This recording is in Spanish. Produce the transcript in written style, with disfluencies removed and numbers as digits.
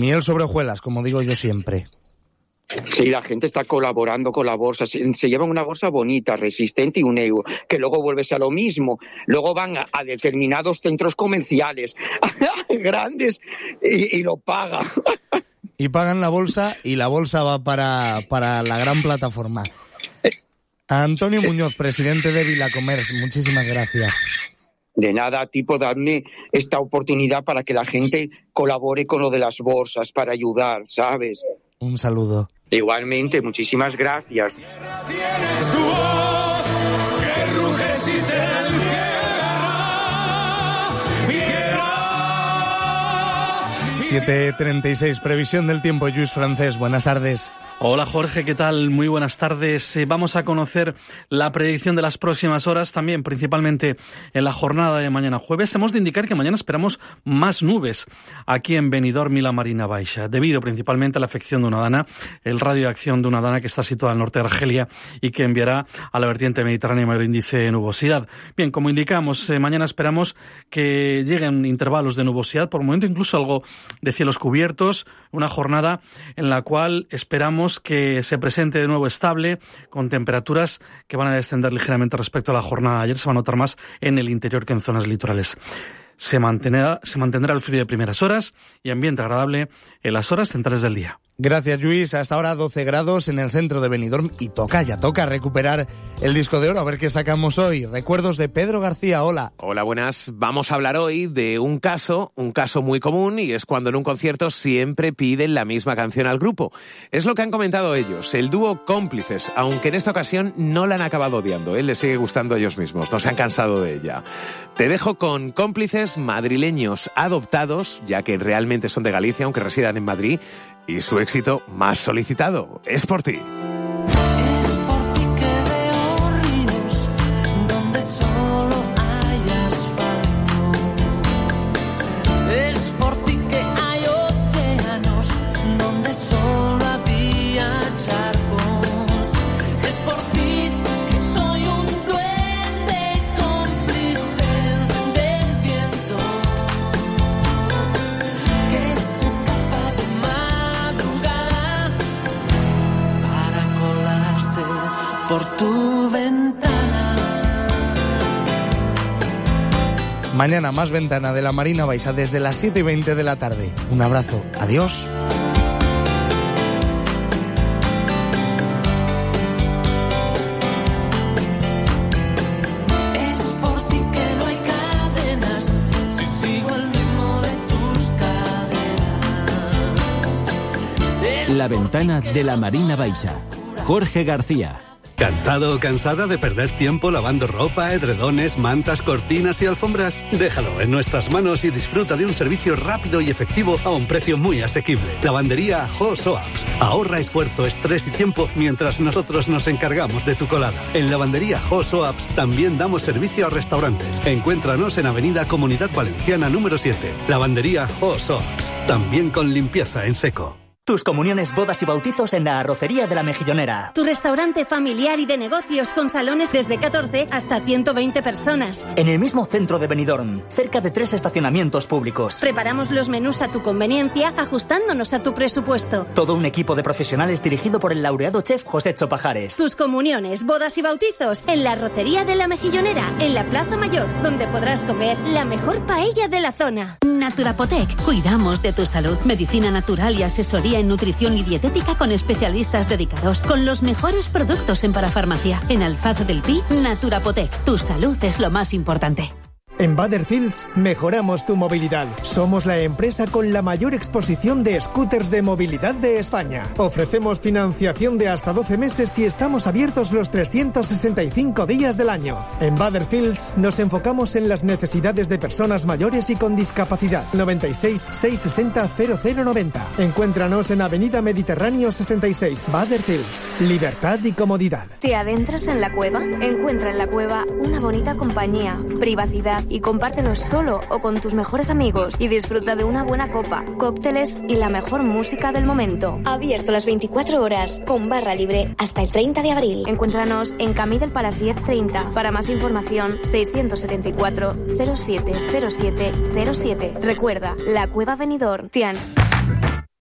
miel sobre hojuelas, como digo yo siempre. Sí, la gente está colaborando con la bolsa. Se llevan una bolsa bonita, resistente y €1, que luego vuelves a lo mismo. Luego van a determinados centros comerciales grandes y lo pagan. Y pagan la bolsa y la bolsa va para la gran plataforma. Antonio Muñoz, presidente de Vilacomerç, muchísimas gracias. De nada, a ti por darme esta oportunidad para que la gente colabore con lo de las bolsas, para ayudar, ¿sabes? Un saludo. Igualmente, muchísimas gracias. 7:36, previsión del tiempo, Lluís Francés, buenas tardes. Hola Jorge, ¿qué tal? Muy buenas tardes. Vamos a conocer la predicción de las próximas horas, también principalmente en la jornada de mañana jueves. Hemos de indicar que mañana esperamos más nubes aquí en Benidorm y la Marina Baixa, debido principalmente a la afección de una dana, el radio de acción de una dana que está situada al norte de Argelia y que enviará a la vertiente mediterránea mayor índice de nubosidad. Bien, como indicamos, mañana esperamos que lleguen intervalos de nubosidad, por el momento incluso algo de cielos cubiertos, una jornada en la cual esperamos que se presente de nuevo estable, con temperaturas que van a descender ligeramente respecto a la jornada de ayer. Se va a notar más en el interior que en zonas litorales. Se mantendrá el frío de primeras horas y ambiente agradable en las horas centrales del día. Gracias, Lluís. Hasta ahora 12 grados en el centro de Benidorm y toca recuperar el disco de oro. A ver qué sacamos hoy. Recuerdos de Pedro García. Hola. Hola, buenas. Vamos a hablar hoy de un caso muy común, y es cuando en un concierto siempre piden la misma canción al grupo. Es lo que han comentado ellos, el dúo Cómplices, aunque en esta ocasión no la han acabado odiando, les sigue gustando a ellos mismos, no se han cansado de ella. Te dejo con Cómplices, madrileños adoptados, ya que realmente son de Galicia, aunque residan en Madrid, y su éxito más solicitado, Es por ti. Es por ti que veo ríos donde solo hay asfalto. Es por ti que hay océanos donde solo había charcos. Es por ti que soy un duende cómplice del viento que se escapa de madrugada para colarse por tu ventana. Mañana más ventana de la Marina Baixa desde las 7:20 de la tarde. Un abrazo. Adiós. Es por ti que no hay cadenas, si sigo el ritmo de tus caderas. La ventana de la Marina Baixa. Jorge García. ¿Cansado o cansada de perder tiempo lavando ropa, edredones, mantas, cortinas y alfombras? Déjalo en nuestras manos y disfruta de un servicio rápido y efectivo a un precio muy asequible. Lavandería Ho-Soaps. Ahorra esfuerzo, estrés y tiempo mientras nosotros nos encargamos de tu colada. En Lavandería Ho-Soaps también damos servicio a restaurantes. Encuéntranos en Avenida Comunidad Valenciana número 7. Lavandería Ho-Soaps. También con limpieza en seco. Tus comuniones, bodas y bautizos en la Arrocería de la Mejillonera. Tu restaurante familiar y de negocios con salones desde 14 hasta 120 personas. En el mismo centro de Benidorm, cerca de 3 estacionamientos públicos. Preparamos los menús a tu conveniencia, ajustándonos a tu presupuesto. Todo un equipo de profesionales dirigido por el laureado chef Josécho Pajares. Tus comuniones, bodas y bautizos en la Arrocería de la Mejillonera, en la Plaza Mayor, donde podrás comer la mejor paella de la zona. Naturapotec. Cuidamos de tu salud. Medicina natural y asesoría en nutrición y dietética con especialistas dedicados, con los mejores productos en parafarmacia. En Alfaz del Pi, Naturapotec. Tu salud es lo más importante. En Butterfields mejoramos tu movilidad. Somos la empresa con la mayor exposición de scooters de movilidad de España. Ofrecemos financiación de hasta 12 meses y estamos abiertos los 365 días del año. En Butterfields nos enfocamos en las necesidades de personas mayores y con discapacidad. 96 660 0090. Encuéntranos en Avenida Mediterráneo 66. Butterfields. Libertad y comodidad. ¿Te adentras en la cueva? Encuentra en la cueva una bonita compañía, privacidad y compártelo solo o con tus mejores amigos y disfruta de una buena copa, cócteles y la mejor música del momento. Abierto las 24 horas, con barra libre hasta el 30 de abril. Encuéntranos en Camí del Palasiet 30. Para más información, 674 07 07 07. Recuerda, la Cueva Benidorm. Tian.